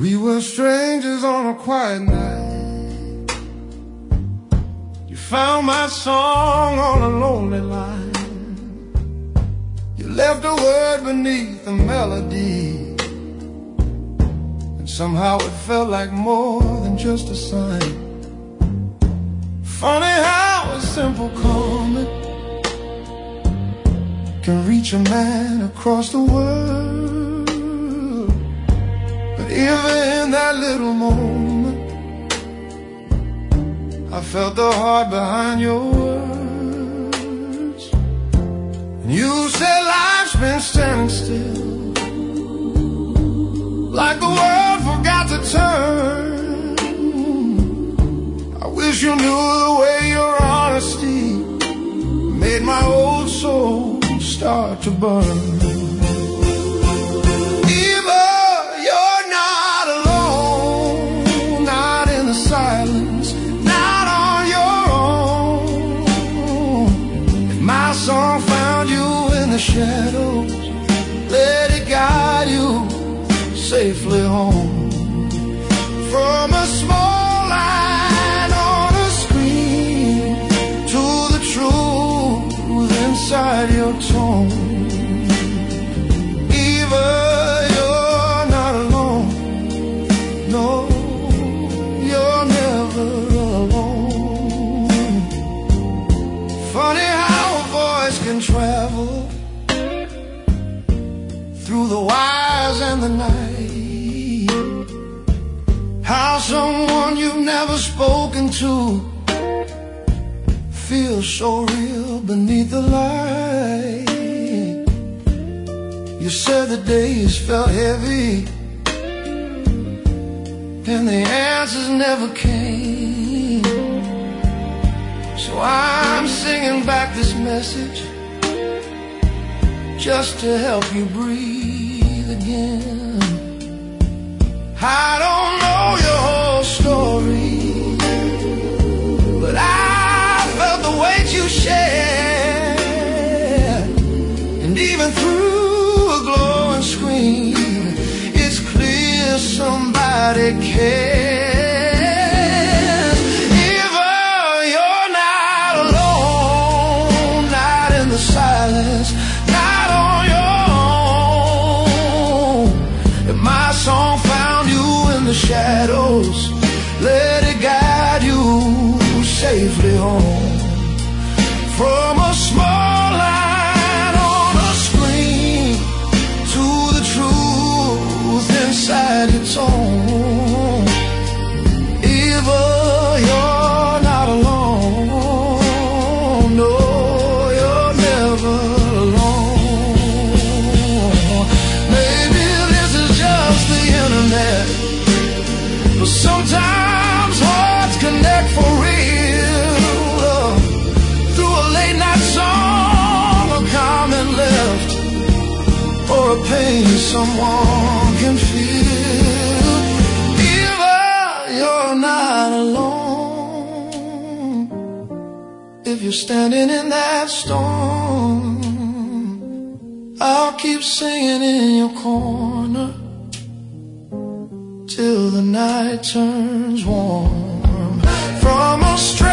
We were strangers on a quiet night. You found my song on a lonely line. You left a word beneath the melody, and somehow it felt like more than just a sign. Funny how a simple comment can reach a man across the world. But even in that little moment, I felt the heart behind your words. And you said life's been standing still, like the world forgot to turn. I wish you knew the way your honesty made my old soul start to burn. Shadows, let it guide you safely home. From a small line on a screen to the truth inside your tone. Eva, you're not alone. No, you're never alone. Funny how a voice can travel through the wires and the night. How someone you've never spoken to feels so real beneath the light. You said the days felt heavy and the answers never came. So I'm singing back this message just to help you breathe again. I don't know your whole story, but I felt the weight you shared. And even through a glowing screen, it's clear somebody cares. Eva, you're not alone, not in the silence, song found you in the shadows. Let it guide you safely home. From a small line on a screen to the truth inside your tone. Eva, you're not alone. No, you're never alone. Maybe the internet, but sometimes hearts connect for real. Through a late night song, a comment left, or a pain someone can feel. Eva, you're not alone. If you're standing in that storm, I'll keep singing in your corner till the night turns warm. From a